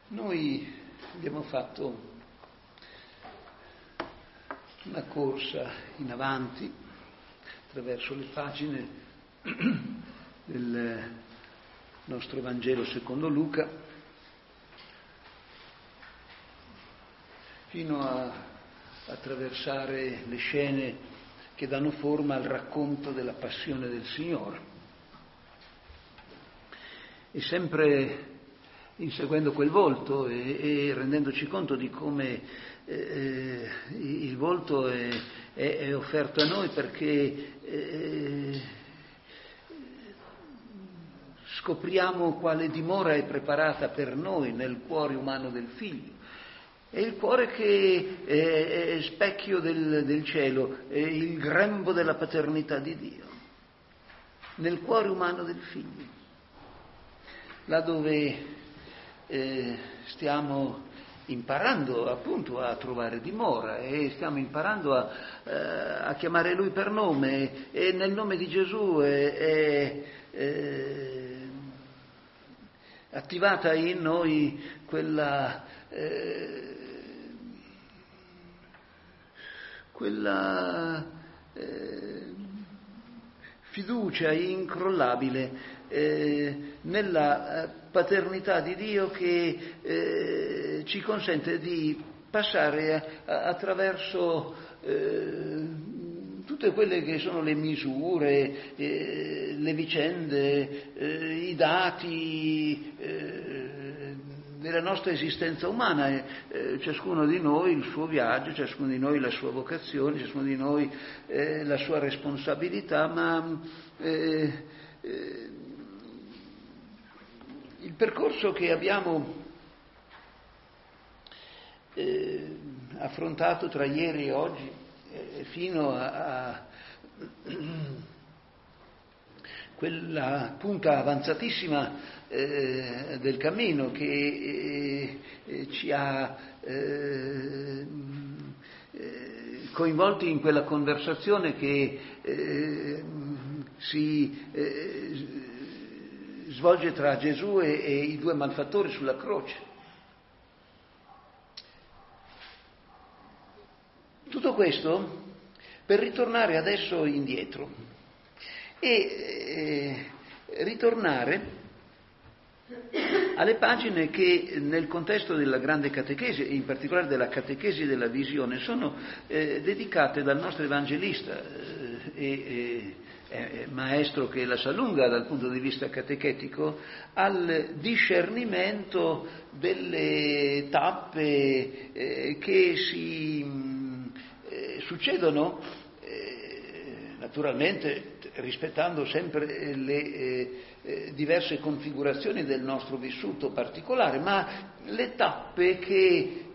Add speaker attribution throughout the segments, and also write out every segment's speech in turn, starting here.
Speaker 1: Noi abbiamo fatto una corsa in avanti attraverso le pagine del nostro Vangelo secondo Luca fino a attraversare le scene che danno forma al racconto della passione del Signore. E sempre inseguendo quel volto e rendendoci conto di come il volto è offerto a noi perché scopriamo quale dimora è preparata per noi nel cuore umano del Figlio. È il cuore che è specchio del cielo, è il grembo della paternità di Dio, nel cuore umano del Figlio, là dove stiamo imparando appunto a trovare dimora e stiamo imparando a chiamare Lui per nome, e nel nome di Gesù è attivata in noi quella fiducia incrollabile nella paternità di Dio che ci consente di passare attraverso tutte quelle che sono le misure, le vicende, i dati della nostra esistenza umana, ciascuno di noi il suo viaggio, ciascuno di noi la sua vocazione, ciascuno di noi la sua responsabilità, ma il percorso che abbiamo affrontato tra ieri e oggi fino a quella punta avanzatissima del cammino che ci ha coinvolti in quella conversazione che si svolge tra Gesù e i due malfattori sulla croce. Tutto questo per ritornare adesso indietro e ritornare alle pagine che nel contesto della grande catechesi, e in particolare della catechesi della visione, sono dedicate dal nostro evangelista maestro che la sa lunga dal punto di vista catechetico, al discernimento delle tappe che si succedono, naturalmente rispettando sempre le diverse configurazioni del nostro vissuto particolare, ma le tappe che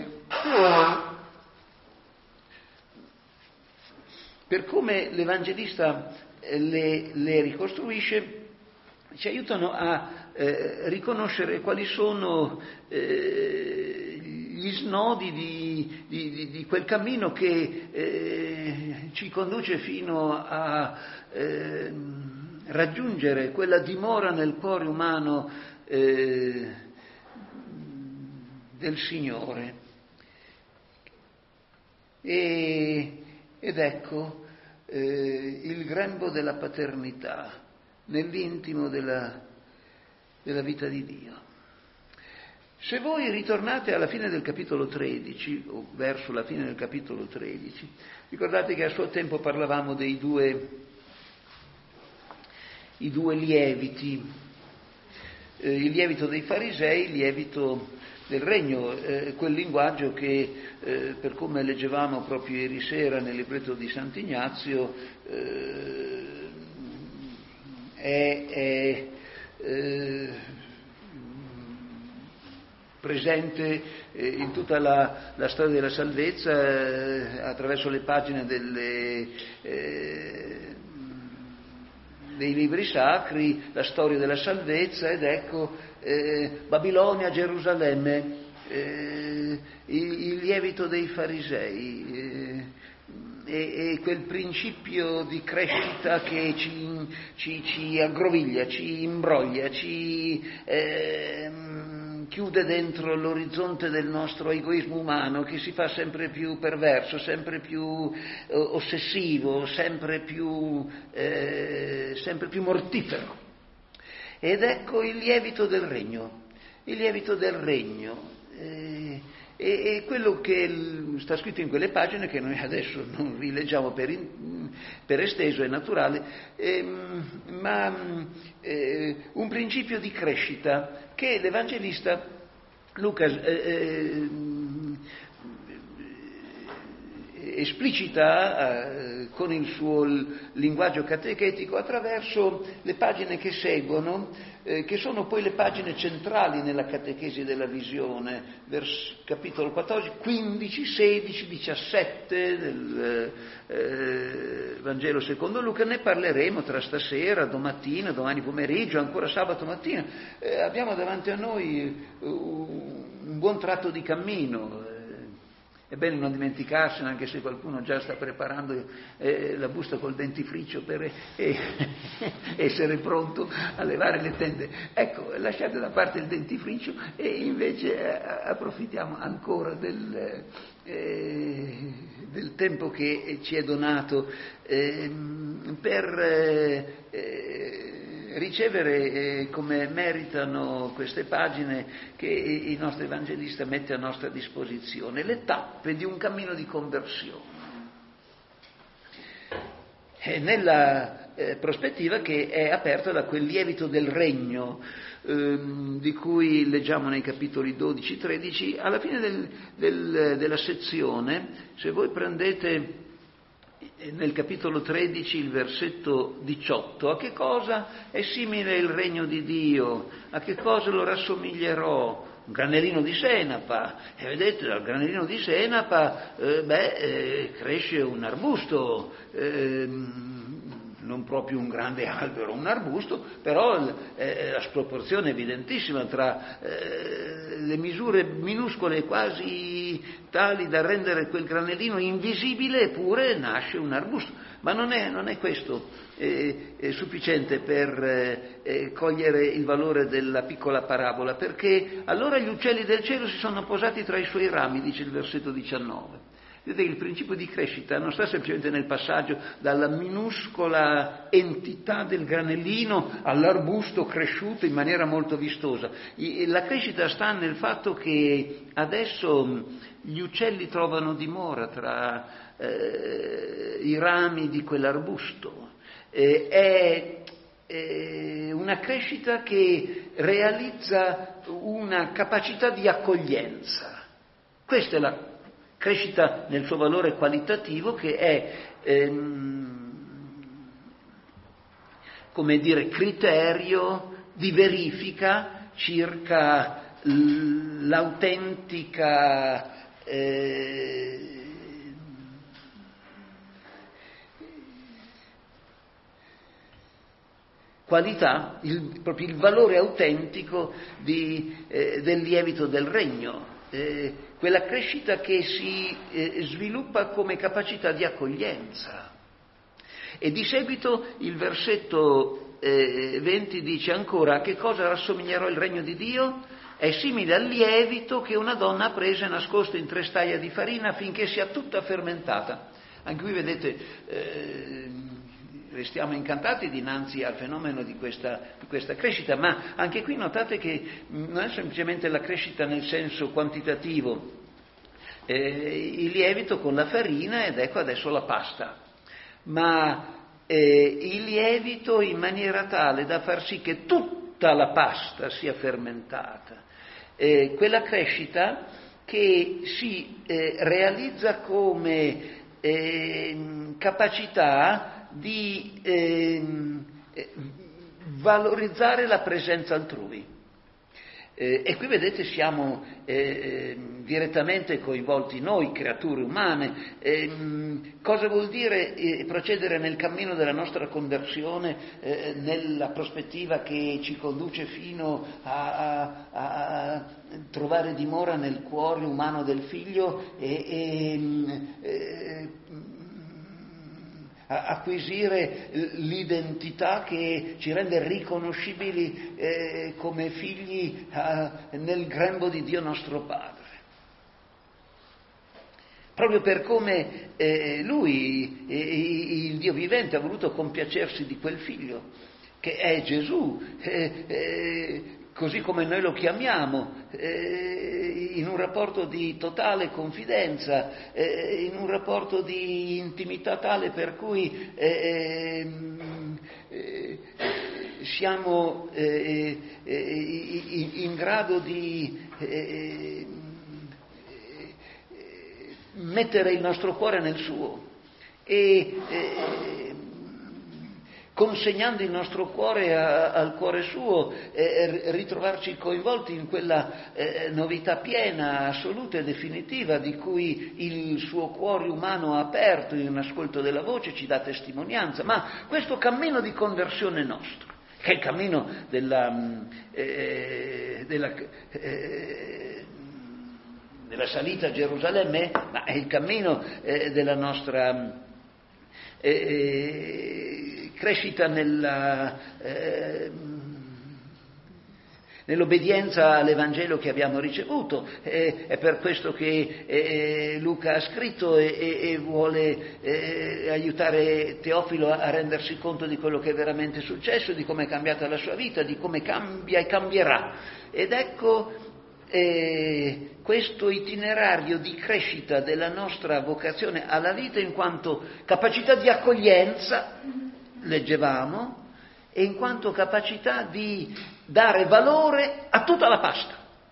Speaker 1: per come l'Evangelista le ricostruisce ci aiutano a riconoscere quali sono gli snodi di quel cammino che ci conduce fino a raggiungere quella dimora nel cuore umano del Signore. Ed ecco il grembo della paternità nell'intimo della vita di Dio. Se voi ritornate alla fine del capitolo 13, o verso la fine del capitolo 13, ricordate che a suo tempo parlavamo dei due lieviti, il lievito dei farisei, il lievito del regno, quel linguaggio che per come leggevamo proprio ieri sera nel libretto di Sant'Ignazio è presente in tutta la storia della salvezza attraverso le pagine dei libri sacri, la storia della salvezza, ed ecco Babilonia, Gerusalemme, il lievito dei farisei e quel principio di crescita che ci aggroviglia, ci imbroglia, che chiude dentro l'orizzonte del nostro egoismo umano, che si fa sempre più perverso, sempre più ossessivo, sempre più mortifero. Ed ecco il lievito del regno, e quello che sta scritto in quelle pagine, che noi adesso non rileggiamo per esteso, è naturale, ma un principio di crescita che l'Evangelista Luca esplicita con il suo linguaggio catechetico attraverso le pagine che seguono, che sono poi le pagine centrali nella catechesi della visione, capitolo 14, 15, 16, 17 del Vangelo secondo Luca. Ne parleremo tra stasera, domattina, domani pomeriggio, ancora sabato mattina. Abbiamo davanti a noi un buon tratto di cammino. È bene non dimenticarsene, anche se qualcuno già sta preparando la busta col dentifricio per essere pronto a levare le tende. Ecco, lasciate da parte il dentifricio e invece approfittiamo ancora del tempo che ci è donato per ricevere come meritano queste pagine che il nostro Evangelista mette a nostra disposizione, le tappe di un cammino di conversione, nella prospettiva che è aperta da quel lievito del regno di cui leggiamo nei capitoli 12-13, alla fine della sezione. Se voi prendete nel capitolo 13 il versetto 18, a che cosa è simile il regno di Dio? A che cosa lo rassomiglierò? Un granellino di senape, e vedete, dal granellino di senape cresce un arbusto, non proprio un grande albero, un arbusto, però la sproporzione è evidentissima tra le misure minuscole, quasi tali da rendere quel granellino invisibile, eppure nasce un arbusto. Ma non è questo sufficiente per cogliere il valore della piccola parabola, perché allora gli uccelli del cielo si sono posati tra i suoi rami, dice il versetto 19. Vedete, il principio di crescita non sta semplicemente nel passaggio dalla minuscola entità del granellino all'arbusto cresciuto in maniera molto vistosa. La crescita sta nel fatto che adesso gli uccelli trovano dimora tra i rami di quell'arbusto. È una crescita che realizza una capacità di accoglienza. Questa è la crescita nel suo valore qualitativo, che è criterio di verifica circa l'autentica qualità, proprio il valore autentico del lievito del regno. Quella crescita che si sviluppa come capacità di accoglienza. E di seguito il versetto 20 dice ancora: a che cosa rassomiglierò il regno di Dio? È simile al lievito che una donna ha preso e nascosto in 3 staia di farina affinché sia tutta fermentata. Anche qui vedete, restiamo incantati dinanzi al fenomeno di questa crescita, ma anche qui notate che non è semplicemente la crescita nel senso quantitativo, il lievito con la farina ed ecco adesso la pasta, ma il lievito in maniera tale da far sì che tutta la pasta sia fermentata, quella crescita che si realizza come capacità di valorizzare la presenza altrui. E qui vedete siamo direttamente coinvolti noi, creature umane. Cosa vuol dire procedere nel cammino della nostra conversione nella prospettiva che ci conduce fino a trovare dimora nel cuore umano del Figlio e acquisire l'identità che ci rende riconoscibili come figli nel grembo di Dio nostro Padre. Proprio per come Lui, il Dio vivente, ha voluto compiacersi di quel figlio, che è Gesù, così come noi lo chiamiamo, in un rapporto di totale confidenza, in un rapporto di intimità tale per cui siamo in grado di mettere il nostro cuore nel suo e consegnando il nostro cuore al cuore suo, ritrovarci coinvolti in quella novità piena, assoluta e definitiva di cui il suo cuore umano aperto in un ascolto della voce ci dà testimonianza. Ma questo cammino di conversione nostro, che è il cammino della salita a Gerusalemme, ma è il cammino della nostra crescita nell'obbedienza all'Evangelo che abbiamo ricevuto. È per questo che Luca ha scritto e vuole aiutare Teofilo a rendersi conto di quello che è veramente successo, di come è cambiata la sua vita, di come cambia e cambierà. Ed ecco questo itinerario di crescita della nostra vocazione alla vita in quanto capacità di accoglienza, leggevamo, e in quanto capacità di dare valore a tutta la pasta,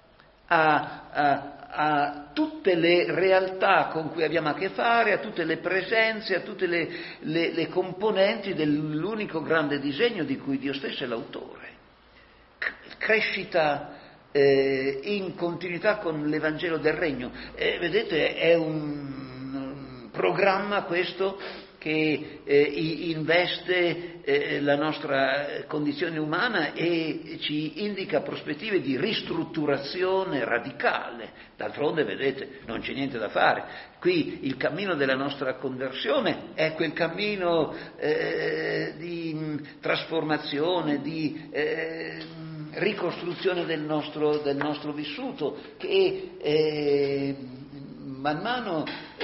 Speaker 1: a tutte le realtà con cui abbiamo a che fare, a tutte le presenze, a tutte le componenti dell'unico grande disegno di cui Dio stesso è l'autore. Crescita in continuità con l'Evangelo del Regno. Vedete, è un programma questo che investe la nostra condizione umana e ci indica prospettive di ristrutturazione radicale. D'altronde, vedete, non c'è niente da fare. Qui il cammino della nostra conversione è quel cammino di trasformazione, di ricostruzione del nostro vissuto che man mano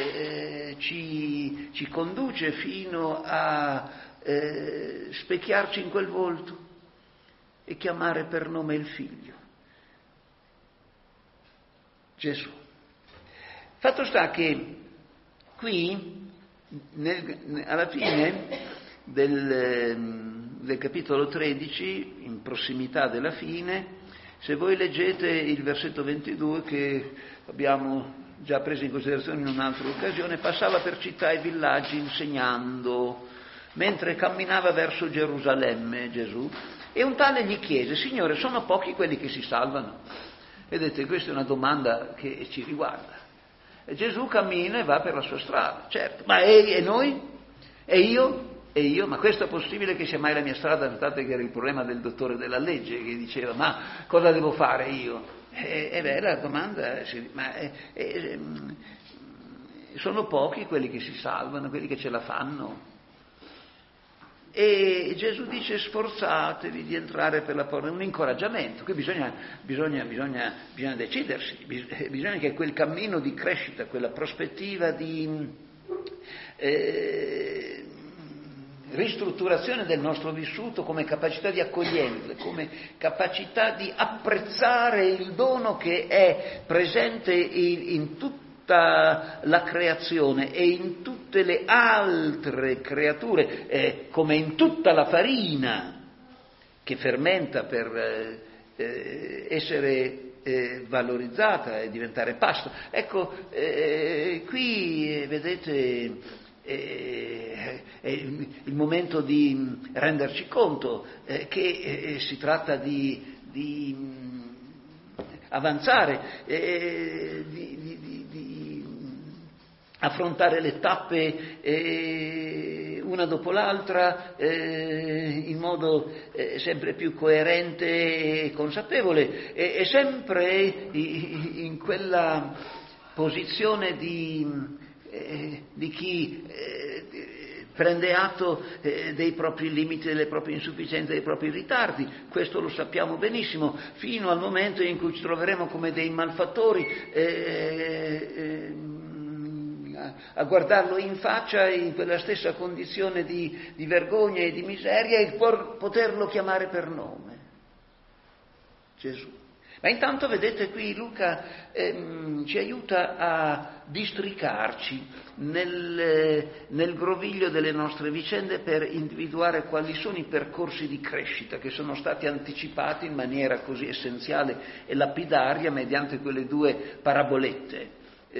Speaker 1: ci conduce fino a specchiarci in quel volto e chiamare per nome il Figlio, Gesù. Fatto sta che qui, alla fine del capitolo 13, in prossimità della fine, se voi leggete il versetto 22 che abbiamo già preso in considerazione in un'altra occasione, passava per città e villaggi insegnando, mentre camminava verso Gerusalemme Gesù, e un tale gli chiese: Signore, sono pochi quelli che si salvano? Vedete, questa è una domanda che ci riguarda. E Gesù cammina e va per la sua strada, certo, ma e noi? E io? Ma questo è possibile che sia mai la mia strada? Notate che era il problema del dottore della legge, che diceva: ma cosa devo fare io? La domanda sono pochi quelli che si salvano, quelli che ce la fanno. E Gesù dice: sforzatevi di entrare per la porta. È un incoraggiamento. Qui bisogna decidersi, bisogna che quel cammino di crescita, quella prospettiva di ristrutturazione del nostro vissuto come capacità di accoglienza, come capacità di apprezzare il dono che è presente in tutta la creazione e in tutte le altre creature, come in tutta la farina che fermenta per essere valorizzata e diventare pasto. Ecco, qui vedete è il momento di renderci conto che si tratta di avanzare, di affrontare le tappe una dopo l'altra in modo sempre più coerente e consapevole e sempre in quella posizione di chi prende atto dei propri limiti, delle proprie insufficienze, dei propri ritardi, questo lo sappiamo benissimo, fino al momento in cui ci troveremo come dei malfattori a guardarlo in faccia in quella stessa condizione di vergogna e di miseria e poterlo chiamare per nome. Gesù. Ma intanto vedete qui Luca ci aiuta a districarci nel groviglio delle nostre vicende per individuare quali sono i percorsi di crescita che sono stati anticipati in maniera così essenziale e lapidaria mediante quelle due parabolette.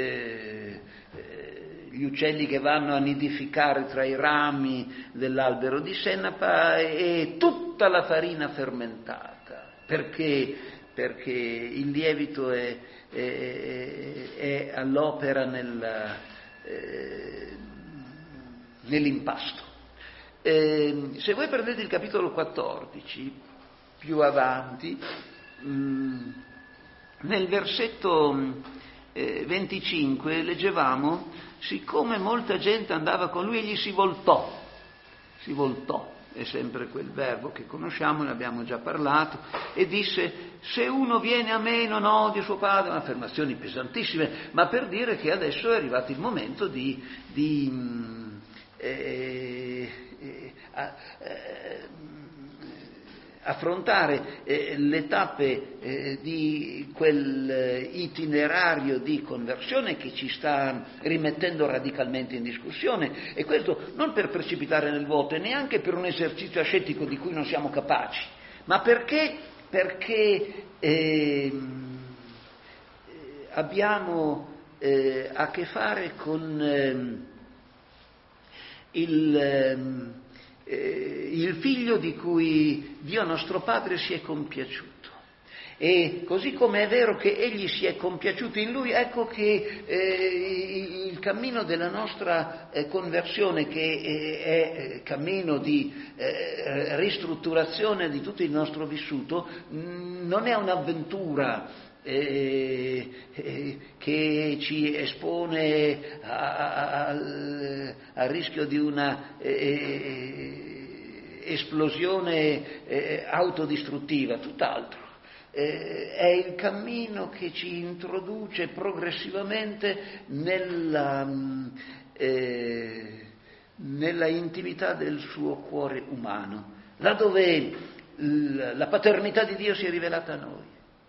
Speaker 1: Gli uccelli che vanno a nidificare tra i rami dell'albero di senapa e tutta la farina fermentata, perché il lievito è all'opera nell'impasto. Se voi prendete il capitolo 14, più avanti, nel versetto 25 leggevamo: siccome molta gente andava con lui, egli si voltò, è sempre quel verbo che conosciamo, ne abbiamo già parlato, e disse: se uno viene a me non odia suo padre. Affermazioni pesantissime, ma per dire che adesso è arrivato il momento di affrontare le tappe di quel itinerario di conversione che ci sta rimettendo radicalmente in discussione, e questo non per precipitare nel vuoto e neanche per un esercizio ascetico di cui non siamo capaci, ma perché abbiamo a che fare con il figlio di cui Dio nostro Padre si è compiaciuto. E così come è vero che egli si è compiaciuto in lui, ecco che il cammino della nostra conversione, che è cammino di ristrutturazione di tutto il nostro vissuto, non è un'avventura che ci espone al rischio di una esplosione autodistruttiva, tutt'altro. È il cammino che ci introduce progressivamente nella intimità del suo cuore umano, là dove la paternità di Dio si è rivelata a noi.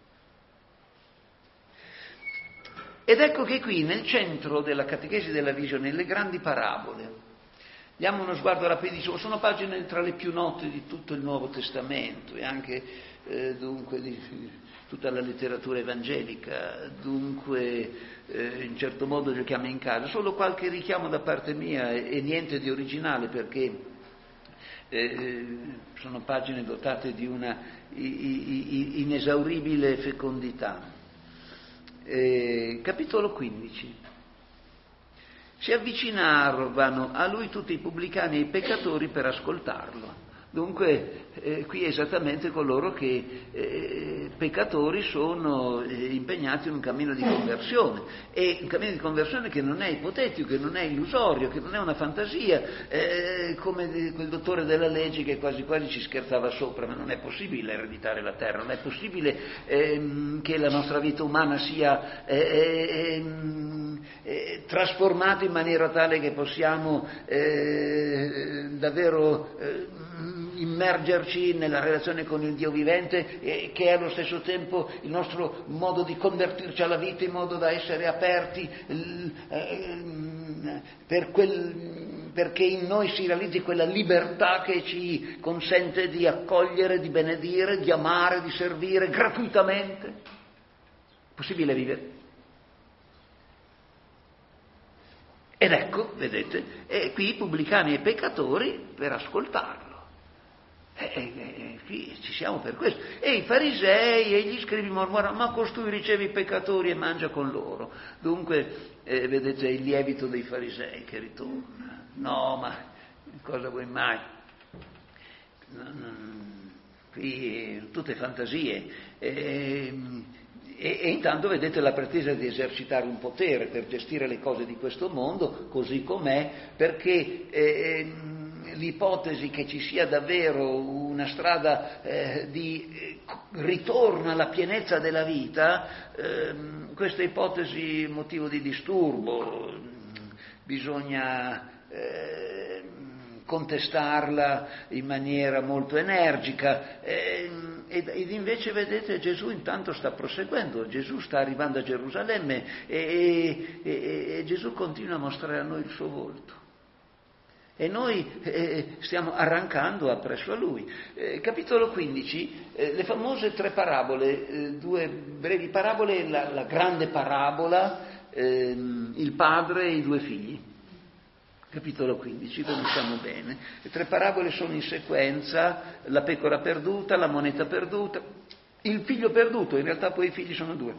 Speaker 1: Ed ecco che qui, nel centro della catechesi della visione, le grandi parabole, diamo uno sguardo rapidissimo, sono pagine tra le più note di tutto il Nuovo Testamento e anche dunque di tutta la letteratura evangelica, dunque in certo modo giochiamo in casa, solo qualche richiamo da parte mia e niente di originale, perché sono pagine dotate di una inesauribile fecondità. Capitolo 15. Si avvicinavano a lui tutti i pubblicani e i peccatori per ascoltarlo. Dunque, qui è esattamente coloro che peccatori sono impegnati in un cammino di conversione, e un cammino di conversione che non è ipotetico, che non è illusorio, che non è una fantasia, come quel dottore della legge che quasi quasi ci scherzava sopra: ma non è possibile ereditare la terra, non è possibile che la nostra vita umana sia trasformata in maniera tale che possiamo davvero immergerci nella relazione con il Dio vivente, che è allo stesso tempo il nostro modo di convertirci alla vita, in modo da essere aperti perché in noi si realizzi quella libertà che ci consente di accogliere, di benedire, di amare, di servire gratuitamente. È possibile vivere. Ed ecco, vedete, qui i pubblicani e i peccatori per ascoltarlo. Qui ci siamo per questo. E i farisei e gli scribi mormoravano: ma costui riceve i peccatori e mangia con loro. Dunque, vedete il lievito dei farisei che ritorna. No, ma cosa vuoi mai? Qui tutte fantasie. E E intanto vedete la pretesa di esercitare un potere per gestire le cose di questo mondo così com'è, perché l'ipotesi che ci sia davvero una strada di ritorno alla pienezza della vita, questa ipotesi è motivo di disturbo, bisogna contestarla in maniera molto energica, ed invece vedete Gesù intanto sta proseguendo, Gesù sta arrivando a Gerusalemme e Gesù continua a mostrare a noi il suo volto. E noi stiamo arrancando appresso a Lui. Capitolo 15, le famose 3 parabole, 2 brevi parabole, la grande parabola, il padre e i 2 figli. Capitolo 15, conosciamo bene. Le 3 parabole sono in sequenza: la pecora perduta, la moneta perduta, il figlio perduto, in realtà poi i figli sono 2.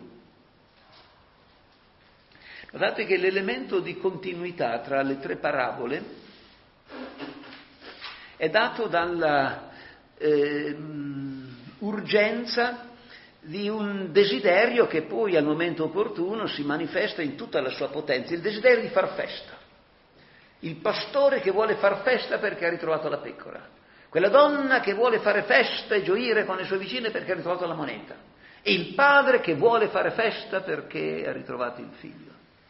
Speaker 1: Guardate che l'elemento di continuità tra le 3 parabole è dato dalla urgenza di un desiderio che poi al momento opportuno si manifesta in tutta la sua potenza, il desiderio di far festa. Il pastore che vuole far festa perché ha ritrovato la pecora, quella donna che vuole fare festa e gioire con le sue vicine perché ha ritrovato la moneta, e il padre che vuole fare festa perché ha ritrovato il figlio.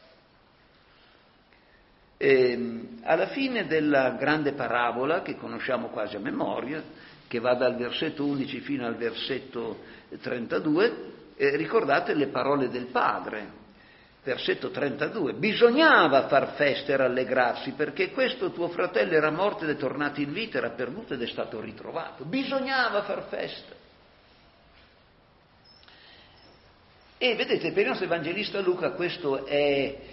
Speaker 1: Alla fine della grande parabola, che conosciamo quasi a memoria, che va dal versetto 11 fino al versetto 32, ricordate le parole del padre. Versetto 32: bisognava far festa e rallegrarsi, perché questo tuo fratello era morto ed è tornato in vita, era perduto ed è stato ritrovato. Bisognava far festa. E vedete, per il nostro evangelista Luca questo è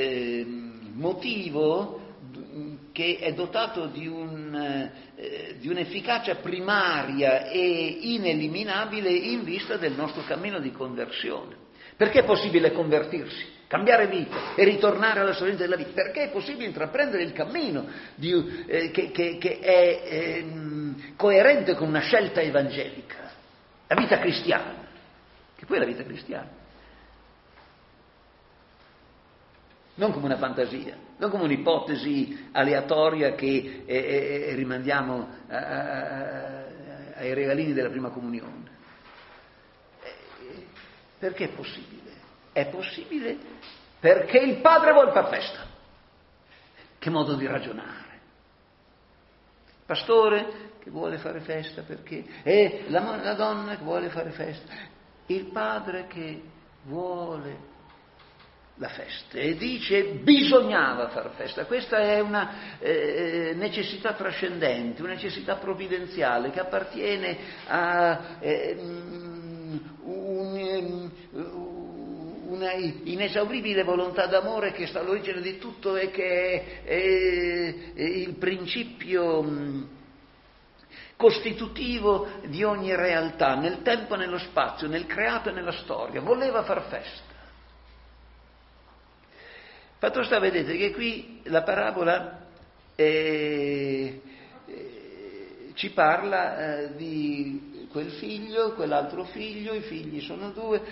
Speaker 1: motivo che è dotato di un'efficacia primaria e ineliminabile in vista del nostro cammino di conversione. Perché è possibile convertirsi, cambiare vita e ritornare alla sorgente della vita? Perché è possibile intraprendere il cammino che è coerente con una scelta evangelica, la vita cristiana, che poi è la vita cristiana. Non come una fantasia, non come un'ipotesi aleatoria che rimandiamo ai regalini della prima comunione. Perché è possibile? È possibile perché il padre vuole far festa. Che modo di ragionare? Il pastore che vuole fare festa perché è la donna che vuole fare festa, il padre che vuole la festa e dice bisognava far festa. Questa è una necessità trascendente, una necessità provvidenziale che appartiene a una inesauribile volontà d'amore che sta all'origine di tutto e che è il principio costitutivo di ogni realtà, nel tempo e nello spazio, nel creato e nella storia. Voleva far festa. Fatto sta, vedete che qui la parabola ci parla di quel figlio, quell'altro figlio, i figli sono 2,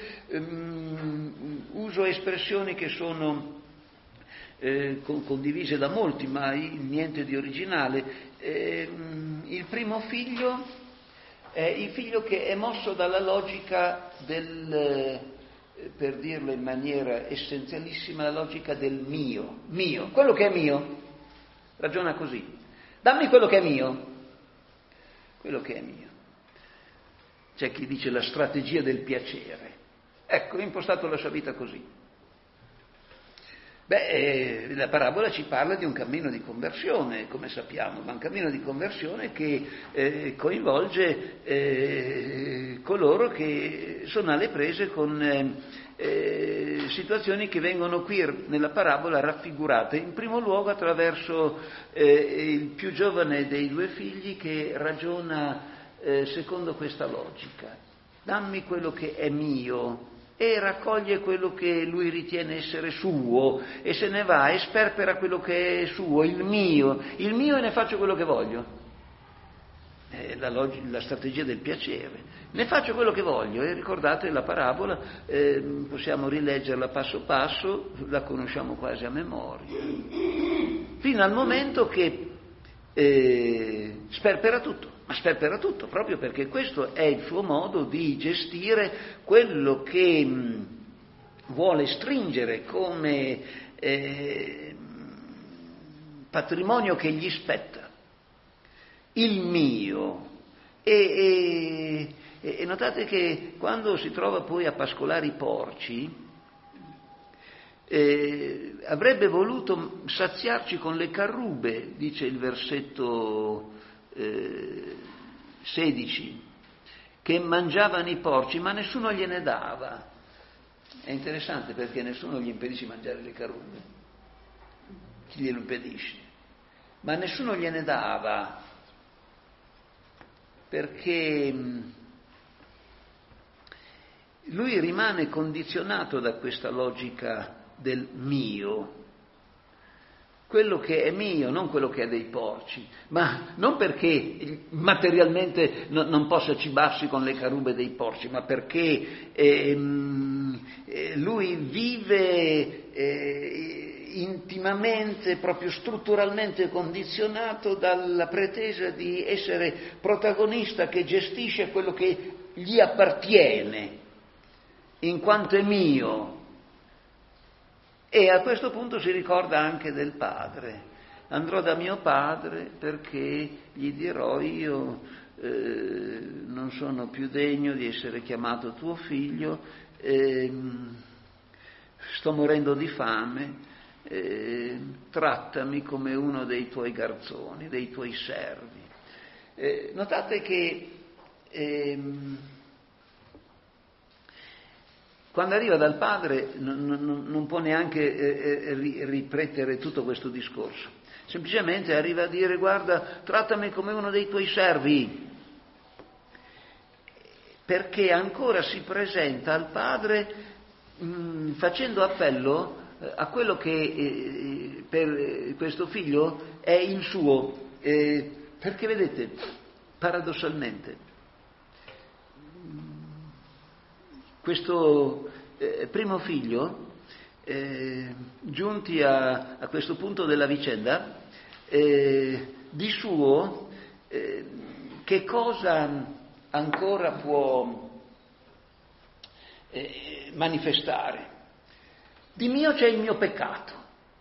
Speaker 1: uso espressioni che sono condivise da molti, ma niente di originale. Il primo figlio è il figlio che è mosso dalla logica per dirlo in maniera essenzialissima, la logica del mio, quello che è mio, ragiona così, dammi quello che è mio. C'è chi dice la strategia del piacere. Ecco, ha impostato la sua vita così. La parabola ci parla di un cammino di conversione, come sappiamo, ma un cammino di conversione che coinvolge coloro che sono alle prese con situazioni che vengono qui nella parabola raffigurate, in primo luogo attraverso il più giovane dei 2 figli che ragiona secondo questa logica: dammi quello che è mio, e raccoglie quello che lui ritiene essere suo e se ne va e sperpera quello che è suo, il mio e ne faccio quello che voglio. la strategia del piacere. Ne faccio quello che voglio, e ricordate la parabola, possiamo rileggerla passo passo, la conosciamo quasi a memoria, fino al momento che sperpera tutto, ma sperpera tutto proprio perché questo è il suo modo di gestire quello che vuole stringere come patrimonio che gli spetta, il mio. E notate che quando si trova poi a pascolare i porci, avrebbe voluto saziarci con le carrube, dice il versetto 16, che mangiavano i porci, ma nessuno gliene dava. È interessante perché nessuno gli impedisce di mangiare le carrube, chi glielo impedisce? Ma nessuno gliene dava, perché lui rimane condizionato da questa logica del mio, quello che è mio, non quello che è dei porci, ma non perché materialmente non possa cibarsi con le carrube dei porci, ma perché lui vive intimamente, proprio strutturalmente condizionato dalla pretesa di essere protagonista che gestisce quello che gli appartiene, in quanto è mio. E a questo punto si ricorda anche del padre. Andrò da mio padre perché gli dirò: io non sono più degno di essere chiamato tuo figlio, sto morendo di fame, trattami come uno dei tuoi garzoni, dei tuoi servi. Notate che quando arriva dal padre non può neanche ripetere tutto questo discorso, semplicemente arriva a dire: guarda, trattami come uno dei tuoi servi, perché ancora si presenta al padre facendo appello a quello che per questo figlio è il suo, perché vedete, paradossalmente, questo primo figlio, giunti a questo punto della vicenda, di suo che cosa ancora può manifestare? Di mio c'è il mio peccato,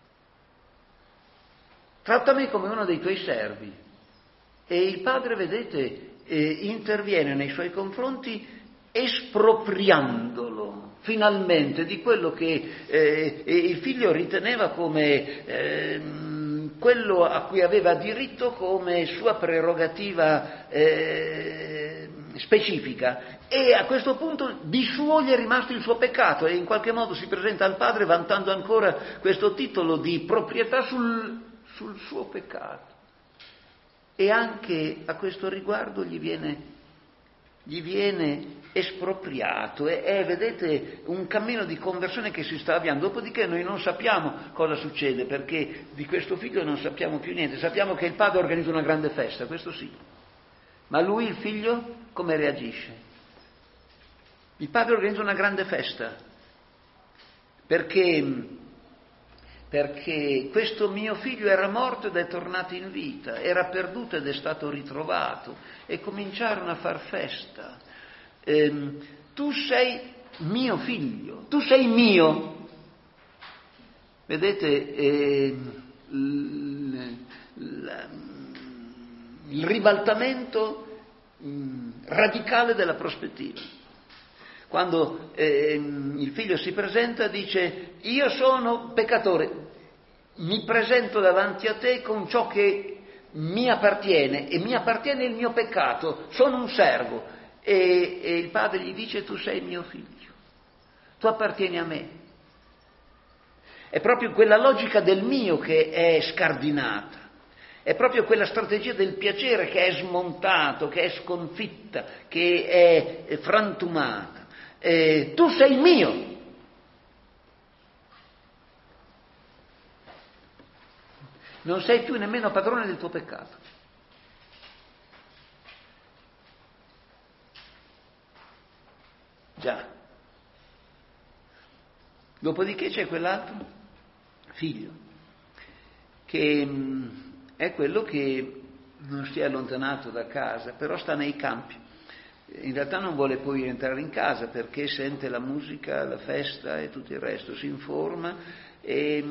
Speaker 1: trattami come uno dei tuoi servi. E il padre, vedete, interviene nei suoi confronti espropriandolo finalmente di quello che il figlio riteneva come quello a cui aveva diritto come sua prerogativa specifica. E a questo punto di suo gli è rimasto il suo peccato, e in qualche modo si presenta al padre vantando ancora questo titolo di proprietà sul suo peccato. E anche a questo riguardo gli viene espropriato, è, vedete, un cammino di conversione che si sta avviando. Dopodiché noi non sappiamo cosa succede, perché di questo figlio non sappiamo più niente. Sappiamo che il padre organizza una grande festa, questo sì, ma lui, il figlio, come reagisce? Il padre organizza una grande festa perché questo mio figlio era morto ed è tornato in vita, era perduto ed è stato ritrovato, e cominciarono a far festa. Tu sei mio figlio, tu sei mio. Vedete, il ribaltamento radicale della prospettiva. Quando il figlio si presenta, dice: io sono peccatore, mi presento davanti a te con ciò che mi appartiene, e mi appartiene il mio peccato, sono un servo. E il padre gli dice: tu sei mio figlio, tu appartieni a me. È proprio quella logica del mio che è scardinata, è proprio quella strategia del piacere che è smontato, che è sconfitta, che è frantumata. Tu sei mio. Non sei più nemmeno padrone del tuo peccato. Dopodiché c'è quell'altro figlio, che è quello che non si è allontanato da casa, però sta nei campi. In realtà non vuole poi rientrare in casa perché sente la musica, la festa e tutto il resto, si informa e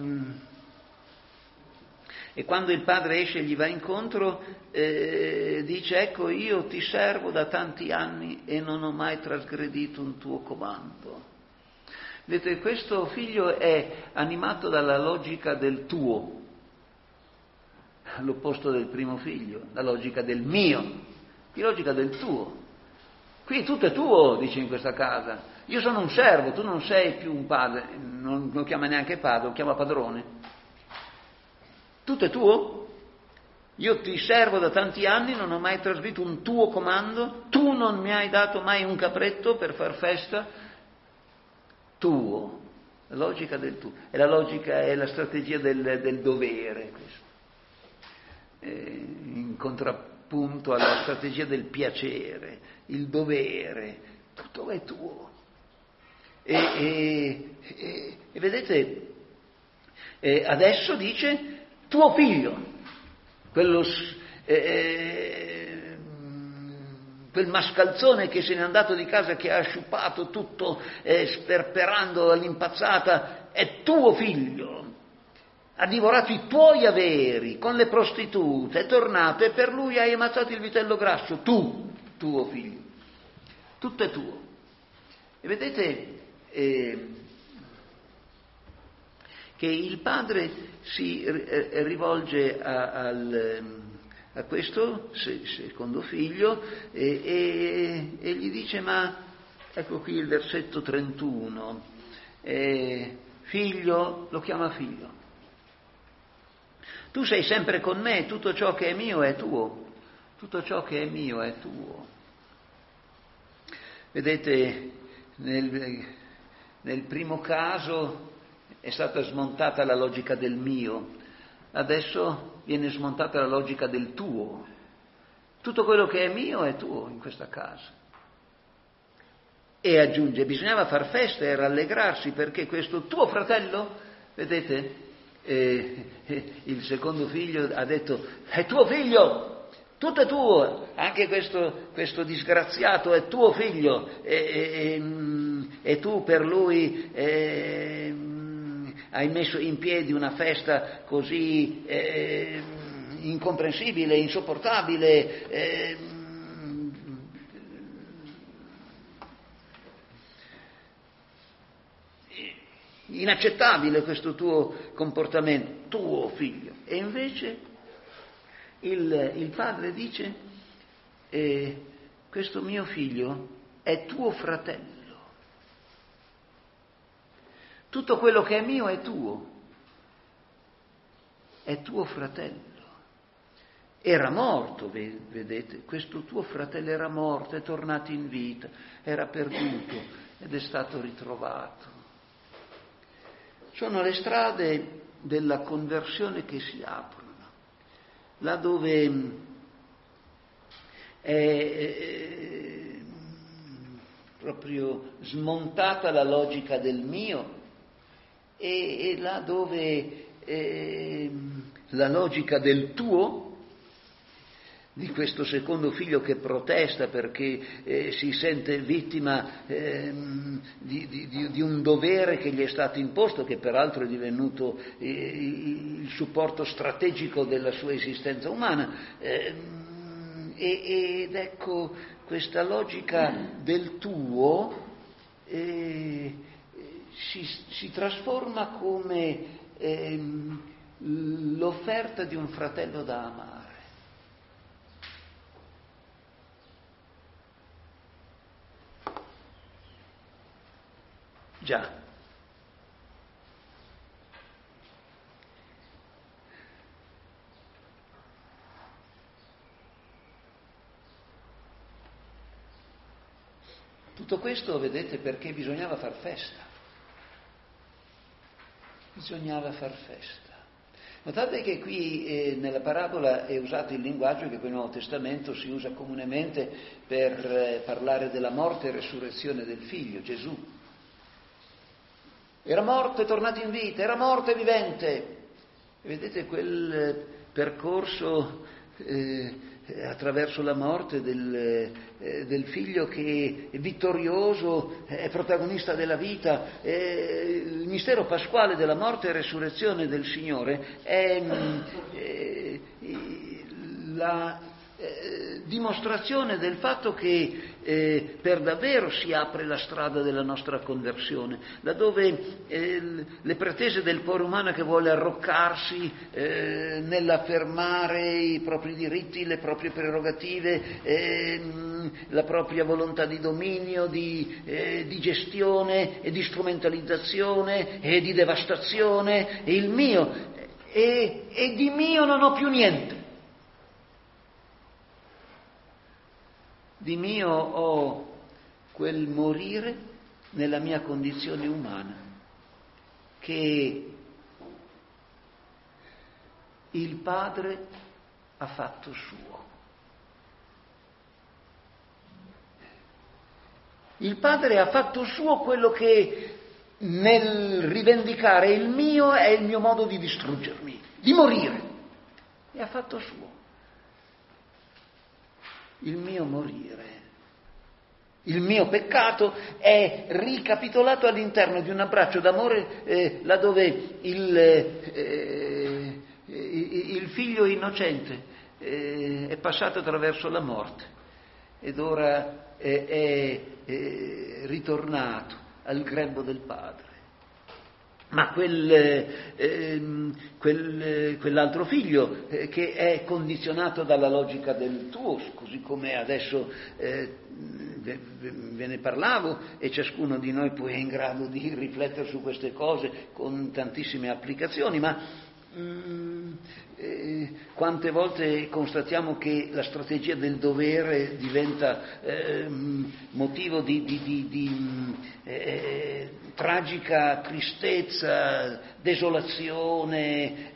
Speaker 1: quando il padre esce e gli va incontro dice: ecco, io ti servo da tanti anni e non ho mai trasgredito un tuo comando. Vedete, questo figlio è animato dalla logica del tuo, all'opposto del primo figlio, la logica del mio, la logica del tuo. Qui tutto è tuo, dice in questa casa. Io sono un servo, tu non sei più un padre, non lo chiama neanche padre, lo chiama padrone. Tutto è tuo? Io ti servo da tanti anni, non ho mai trasgredito un tuo comando, tu non mi hai dato mai un capretto per far festa. Tuo, la logica del tuo, è la logica, è la strategia del dovere, questo. In contrappunto alla strategia del piacere, il dovere, tutto è tuo. E vedete, adesso dice tuo figlio, quel mascalzone che se n'è andato di casa, che ha sciupato tutto, sperperando all'impazzata, è tuo figlio. Ha divorato i tuoi averi con le prostitute, è tornato e per lui hai ammazzato il vitello grasso, tuo figlio. Tutto è tuo. E vedete che il padre si rivolge a questo secondo figlio e gli dice: ma ecco qui il versetto 31, figlio, lo chiama figlio. Tu sei sempre con me, tutto ciò che è mio è tuo, tutto ciò che è mio è tuo. Vedete, nel primo caso è stata smontata la logica del mio, adesso viene smontata la logica del tuo. Tutto quello che è mio è tuo in questa casa. E aggiunge, bisognava far festa e rallegrarsi perché questo tuo fratello, vedete, il secondo figlio ha detto: è tuo figlio, tutto è tuo, anche questo disgraziato è tuo figlio, e tu per lui hai messo in piedi una festa così incomprensibile, insopportabile, inaccettabile questo tuo comportamento, tuo figlio. E invece il padre dice: questo mio figlio è tuo fratello. Tutto quello che è mio è tuo fratello. Era morto, vedete, questo tuo fratello era morto, è tornato in vita, era perduto ed è stato ritrovato. Sono le strade della conversione che si aprono, là dove è proprio smontata la logica del mio e là dove la logica del tuo, di questo secondo figlio che protesta perché si sente vittima di un dovere che gli è stato imposto, che peraltro è divenuto il supporto strategico della sua esistenza umana. Ed ecco, questa logica del tuo si trasforma come l'offerta di un fratello da amare. Già. Tutto questo, vedete, perché bisognava far festa. Bisognava far festa. Notate che qui nella parabola è usato il linguaggio che poi nel Nuovo Testamento si usa comunemente per parlare della morte e resurrezione del Figlio, Gesù. Era morto e tornato in vita, era morto e vivente. E vedete quel percorso attraverso la morte del figlio che è vittorioso, è protagonista della vita. Il mistero pasquale della morte e resurrezione del Signore è la dimostrazione del fatto che per davvero si apre la strada della nostra conversione, laddove le pretese del cuore umano che vuole arroccarsi nell'affermare i propri diritti, le proprie prerogative, la propria volontà di dominio, di gestione e di strumentalizzazione e di devastazione, e il mio, e di mio non ho più niente. Di mio ho quel morire nella mia condizione umana che il Padre ha fatto suo. Il Padre ha fatto suo quello che nel rivendicare il mio è il mio modo di distruggermi, di morire, e ha fatto suo. Il mio morire, il mio peccato è ricapitolato all'interno di un abbraccio d'amore laddove il figlio innocente è passato attraverso la morte ed ora è ritornato al grembo del Padre. Ma quell'altro figlio che è condizionato dalla logica del tuo, così come adesso ve ne parlavo, e ciascuno di noi poi è in grado di riflettere su queste cose con tantissime applicazioni, ma quante volte constatiamo che la strategia del dovere diventa motivo di tragica tristezza, desolazione,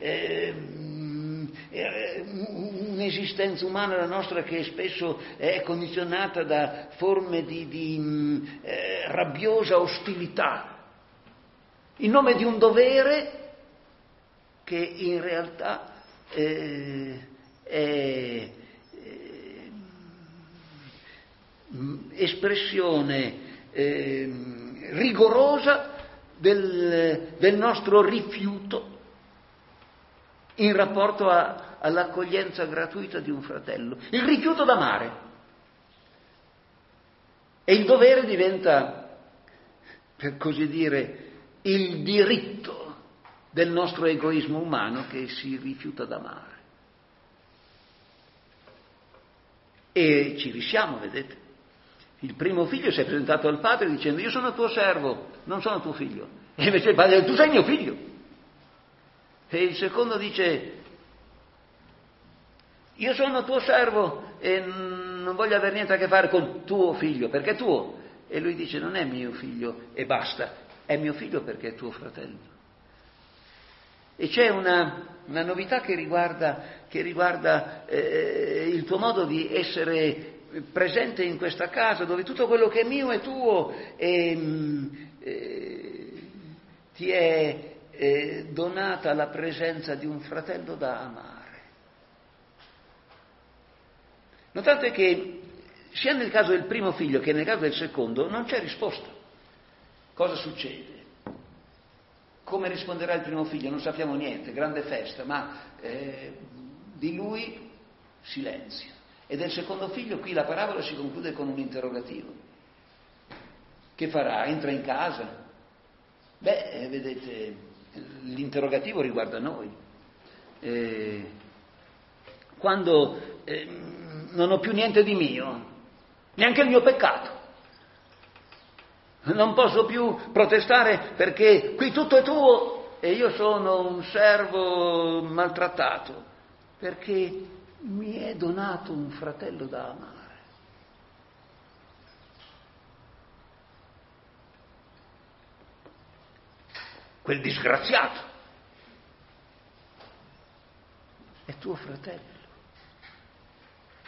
Speaker 1: un'esistenza umana la nostra che spesso è condizionata da forme di rabbiosa ostilità in nome di un dovere che in realtà è espressione rigorosa del nostro rifiuto in rapporto all'accoglienza gratuita di un fratello, il rifiuto d'amare. E il dovere diventa, per così dire, il diritto del nostro egoismo umano che si rifiuta d'amare. E ci risiamo, vedete. Il primo figlio si è presentato al padre dicendo: io sono tuo servo, non sono tuo figlio. E invece il padre: tu sei mio figlio. E il secondo dice: io sono tuo servo e non voglio avere niente a che fare con tuo figlio, perché è tuo. E lui dice: non è mio figlio e basta, è mio figlio perché è tuo fratello. E c'è una novità che riguarda il tuo modo di essere presente in questa casa, dove tutto quello che è mio è tuo e ti è donata la presenza di un fratello da amare. Notate che sia nel caso del primo figlio che nel caso del secondo non c'è risposta. Cosa succede? Come risponderà il primo figlio? Non sappiamo niente, grande festa, ma di lui silenzio. E del secondo figlio qui la parabola si conclude con un interrogativo. Che farà? Entra in casa? Beh, vedete, l'interrogativo riguarda noi. Quando non ho più niente di mio, neanche il mio peccato. Non posso più protestare perché qui tutto è tuo e io sono un servo maltrattato, perché mi è donato un fratello da amare. Quel disgraziato è tuo fratello.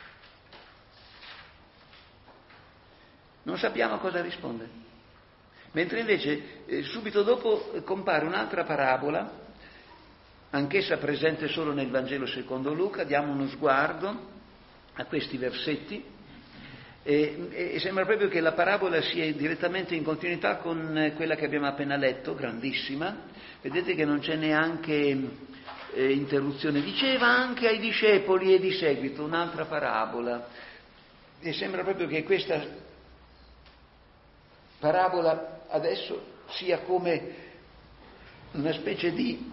Speaker 1: Non sappiamo cosa rispondere. Mentre invece subito dopo compare un'altra parabola, anch'essa presente solo nel Vangelo secondo Luca. Diamo uno sguardo a questi versetti e sembra proprio che la parabola sia direttamente in continuità con quella che abbiamo appena letto, grandissima. Vedete che non c'è neanche interruzione. Diceva anche ai discepoli e di seguito un'altra parabola, e sembra proprio che questa parabola adesso sia come una specie di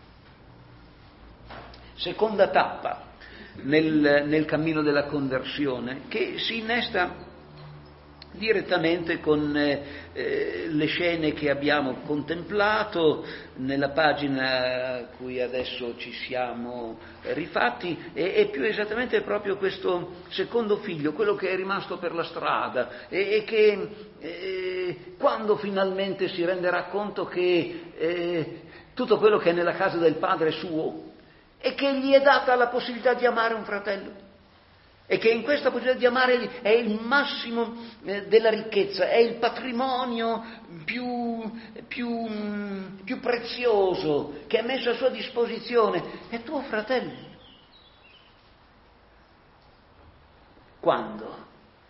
Speaker 1: seconda tappa nel cammino della conversione, che si innesta direttamente con le scene che abbiamo contemplato nella pagina a cui adesso ci siamo rifatti, e più esattamente proprio questo secondo figlio, quello che è rimasto per la strada e che quando finalmente si renderà conto che tutto quello che è nella casa del padre è suo e che gli è data la possibilità di amare un fratello, e che in questa possibilità di amare è il massimo della ricchezza, è il patrimonio più prezioso che è messo a sua disposizione, è tuo fratello. Quando?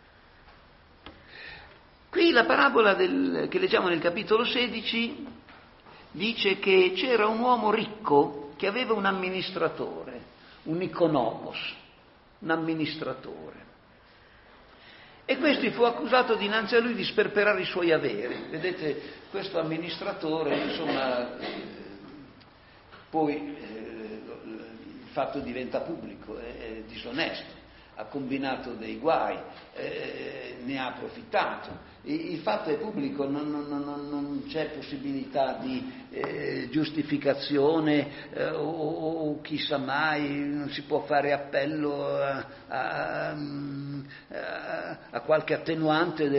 Speaker 1: Qui la parabola che leggiamo nel capitolo 16 dice che c'era un uomo ricco che aveva un amministratore, un ikonomos, un amministratore. E questi fu accusato dinanzi a lui di sperperare i suoi averi. Vedete, questo amministratore, insomma, poi il fatto diventa pubblico, è disonesto, ha combinato dei guai, ne ha approfittato. Il fatto è pubblico, non c'è possibilità di giustificazione o chissà mai, non si può fare appello a qualche attenuante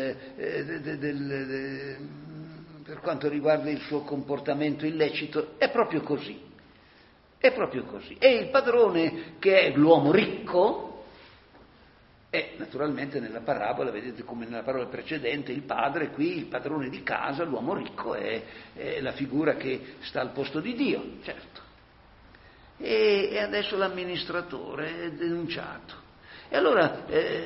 Speaker 1: per quanto riguarda il suo comportamento illecito. È proprio così. È proprio così. E il padrone, che è l'uomo ricco, e naturalmente nella parabola, vedete come nella parola precedente, il padre, qui il padrone di casa, l'uomo ricco, è la figura che sta al posto di Dio, certo. E adesso l'amministratore è denunciato. E allora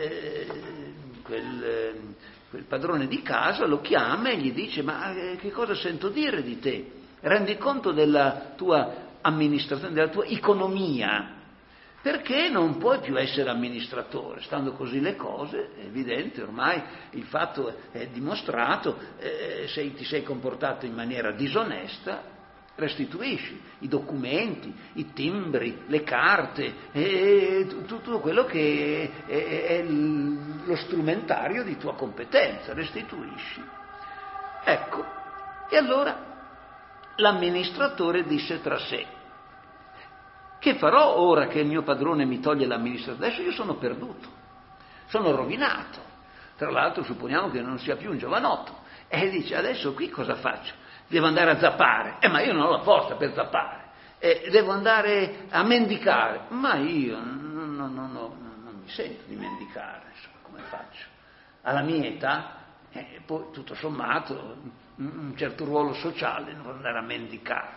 Speaker 1: quel padrone di casa lo chiama e gli dice: ma che cosa sento dire di te? Rendi conto della tua amministrazione, della tua economia? Perché non puoi più essere amministratore? Stando così le cose, è evidente, ormai il fatto è dimostrato, se ti sei comportato in maniera disonesta, restituisci i documenti, i timbri, le carte, tutto quello che è lo strumentario di tua competenza, restituisci. Ecco, e allora l'amministratore disse tra sé: che farò ora che il mio padrone mi toglie l'amministrazione? Adesso io sono perduto, sono rovinato. Tra l'altro supponiamo che non sia più un giovanotto. E dice: adesso qui cosa faccio? Devo andare a zappare. Ma io non ho la forza per zappare. Devo andare a mendicare. Ma io non mi sento di mendicare. Insomma, come faccio? Alla mia età, poi tutto sommato, un certo ruolo sociale, non andare a mendicare.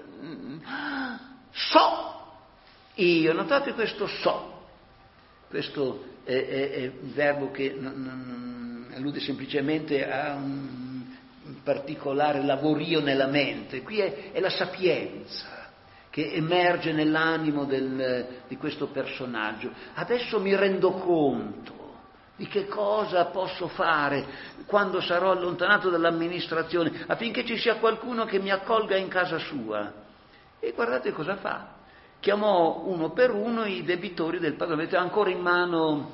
Speaker 1: Io, notate questo questo è un verbo che allude semplicemente a un particolare lavorio nella mente. Qui è la sapienza che emerge nell'animo di questo personaggio. Adesso mi rendo conto di che cosa posso fare quando sarò allontanato dall'amministrazione, affinché ci sia qualcuno che mi accolga in casa sua. E guardate cosa fa. Chiamò uno per uno i debitori del padrone. Avete ancora in mano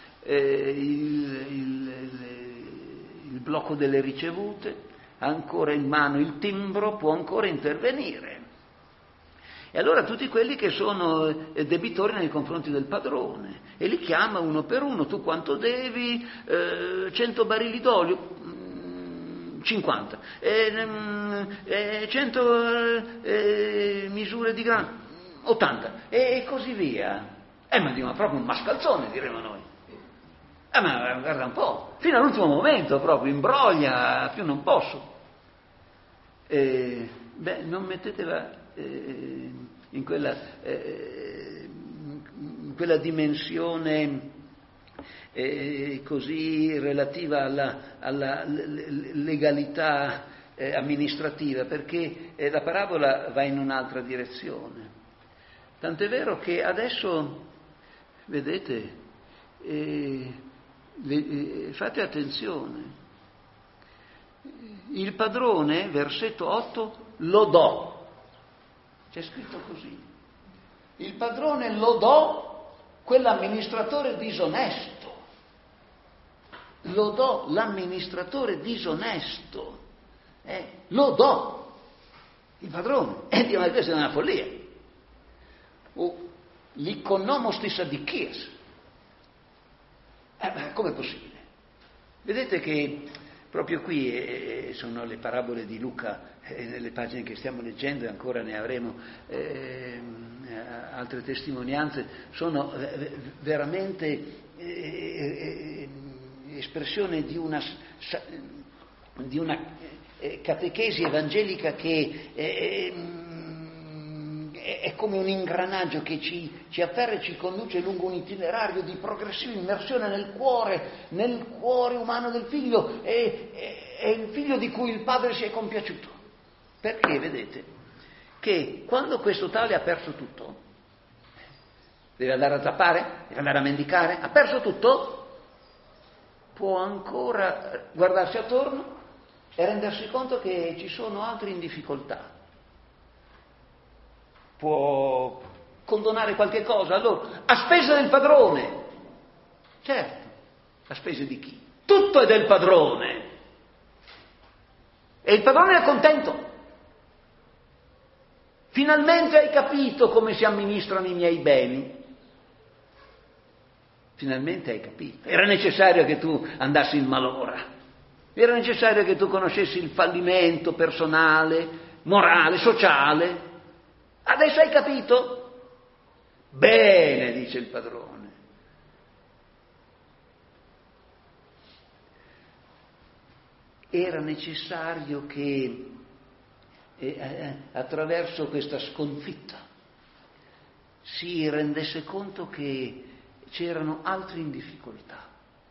Speaker 1: il blocco delle ricevute, ancora in mano il timbro, può ancora intervenire. E allora tutti quelli che sono debitori nei confronti del padrone, e li chiama uno per uno: tu quanto devi? 100 barili d'olio, 50, 100 misure di grano, 80, e così via. Ma proprio un mascalzone, diremo noi. Ma guarda un po', fino all'ultimo momento proprio, imbroglia, più non posso. Non mettetela in quella dimensione così relativa alla legalità amministrativa, perché la parabola va in un'altra direzione. Tant'è vero che adesso, vedete, fate attenzione, il padrone, versetto 8, lodò, c'è scritto così, il padrone lodò quell'amministratore disonesto, lodò l'amministratore disonesto, lodò il padrone, e ma questa è una follia, l'ikonomostis adikkias. Ma com'è possibile? Vedete che proprio qui sono le parabole di Luca, nelle pagine che stiamo leggendo, e ancora ne avremo altre testimonianze, sono veramente espressione di una catechesi evangelica che è come un ingranaggio che ci afferra e ci conduce lungo un itinerario di progressiva immersione nel cuore umano del figlio, è il figlio di cui il padre si è compiaciuto. Perché vedete che quando questo tale ha perso tutto, deve andare a zappare, deve andare a mendicare, ha perso tutto, può ancora guardarsi attorno e rendersi conto che ci sono altri in difficoltà. Può condonare qualche cosa, allora, a spese del padrone. Certo, a spese di chi? Tutto è del padrone. E il padrone è contento. Finalmente hai capito come si amministrano i miei beni. Finalmente hai capito. Era necessario che tu andassi in malora. Era necessario che tu conoscessi il fallimento personale, morale, sociale. Adesso hai capito? Bene, dice il padrone. Era necessario che attraverso questa sconfitta si rendesse conto che c'erano altri in difficoltà.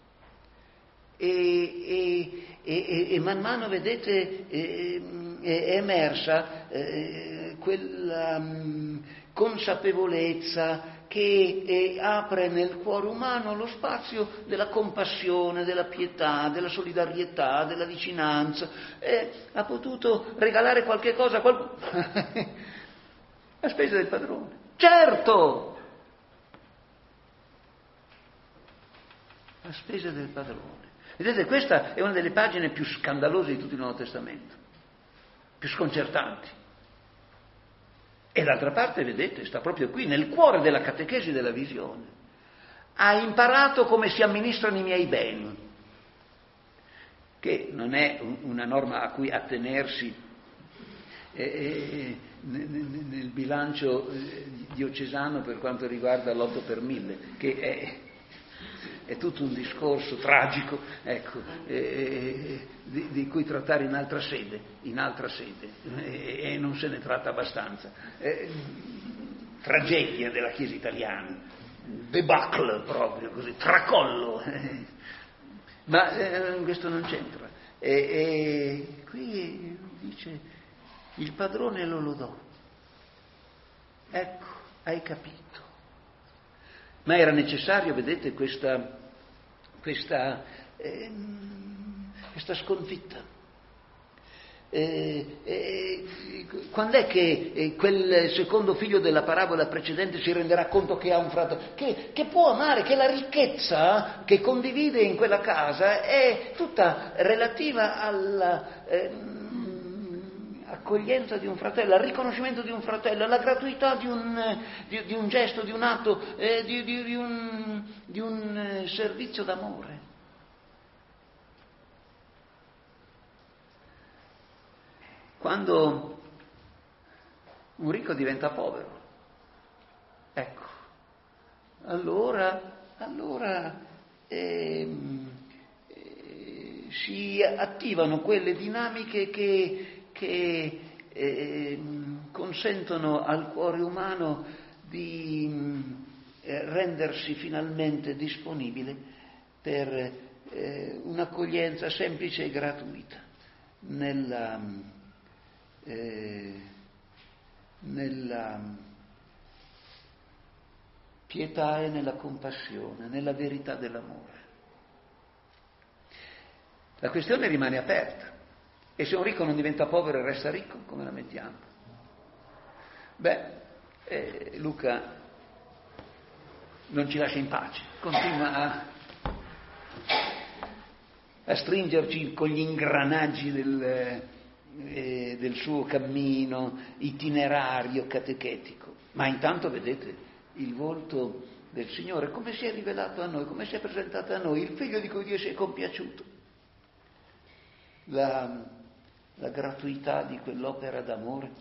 Speaker 1: E man mano, vedete, è emersa quella consapevolezza che apre nel cuore umano lo spazio della compassione, della pietà, della solidarietà, della vicinanza. Ha potuto regalare qualche cosa a spese del padrone. Certo! A spese del padrone. Vedete, questa è una delle pagine più scandalose di tutto il Nuovo Testamento, più sconcertanti. E d'altra parte, vedete, sta proprio qui, nel cuore della catechesi della visione. Ha imparato come si amministrano i miei beni, che non è una norma a cui attenersi nel bilancio diocesano per quanto riguarda l'8 per 1000, che è tutto un discorso tragico, ecco, di cui trattare in altra sede, e non se ne tratta abbastanza. Tragedia della Chiesa italiana, debacle proprio, così, tracollo. Ma questo non c'entra. Qui dice, il padrone lo lodò. Ecco, hai capito. Ma era necessario, vedete, questa sconfitta. Quando è che quel secondo figlio della parabola precedente si renderà conto che ha un fratello, che può amare, che la ricchezza che condivide in quella casa è tutta relativa alla accoglienza di un fratello, al riconoscimento di un fratello, alla gratuità di un gesto, di un atto, di un servizio d'amore. Quando un ricco diventa povero, ecco, allora si attivano quelle dinamiche che consentono al cuore umano di rendersi finalmente disponibile per un'accoglienza semplice e gratuita nella pietà e nella compassione, nella verità dell'amore. La questione rimane aperta. E se un ricco non diventa povero e resta ricco, come la mettiamo? Luca non ci lascia in pace, continua a stringerci con gli ingranaggi del suo cammino itinerario catechetico. Ma intanto vedete il volto del Signore, come si è rivelato a noi, come si è presentato a noi, il Figlio di cui Dio si è compiaciuto. La gratuità di quell'opera d'amore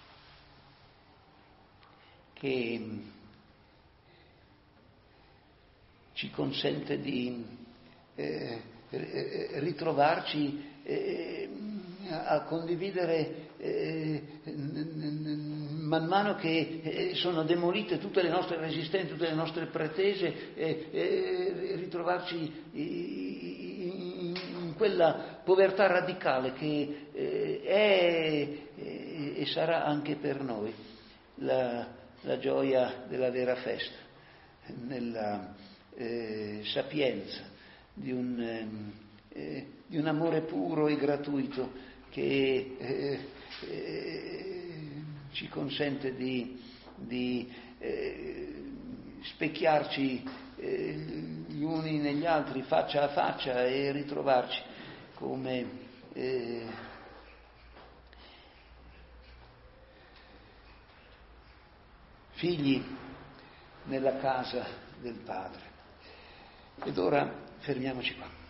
Speaker 1: che ci consente di ritrovarci a condividere man mano che sono demolite tutte le nostre resistenze, tutte le nostre pretese, ritrovarci in quella povertà radicale che è e sarà anche per noi la gioia della vera festa, nella sapienza di un amore puro e gratuito che ci consente di specchiarci gli uni negli altri faccia a faccia e ritrovarci come figli nella casa del Padre. Ed ora fermiamoci qua.